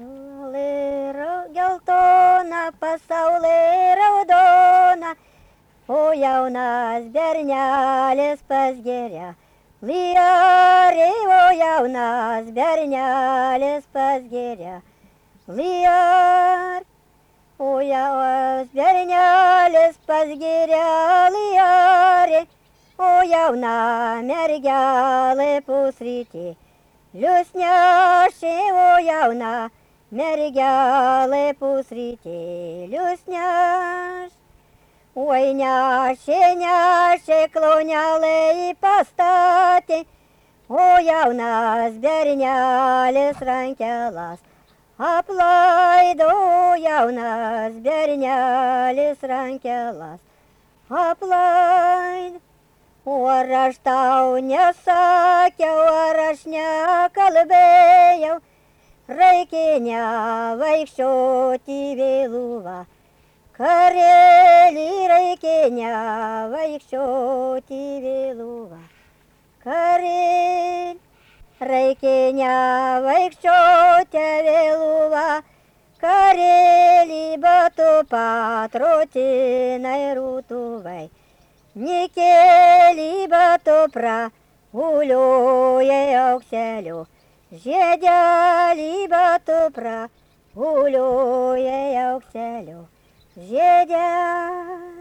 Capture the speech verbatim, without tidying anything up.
Saulė geltona, pasaulė raudona, o jaunas bernelis pas gėrę. Liarė, o jaunas bernelis pas gėrę. Liar, o jaunas bernelis pas gėrę. Liarė, o jauna mergelė pusrytį. Liusnešė, o jauna mergelė pusrytį. Liusneš. Oi nešė, nešė, klaunelė į pastatį, o jaunas bernelis rankelas aplaido, o jaunas bernelis rankelas aplaid. O ar aš tau nesakiau, ar aš nekalbėjau, reikia nevaikščioti vėluva. Karelį reikia nevaikščioti vėluva. Karelį reikia nevaikščioti vėluva. Karelį batu patrotinai rūtuvai. Nikelį batu praulioja aukseliu. Žiedelį batu praulioja aukseliu. Žiedė.